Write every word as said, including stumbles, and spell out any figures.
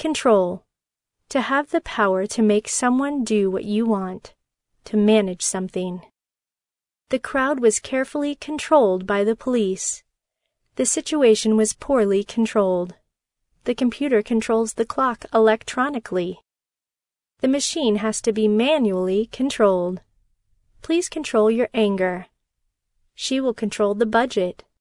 Control. To have the power to make someone do what you want. To manage something. The crowd was carefully controlled by the police. The situation was poorly controlled. The computer controls the clock electronically. The machine has to be manually controlled. Please control your anger. She will control the budget.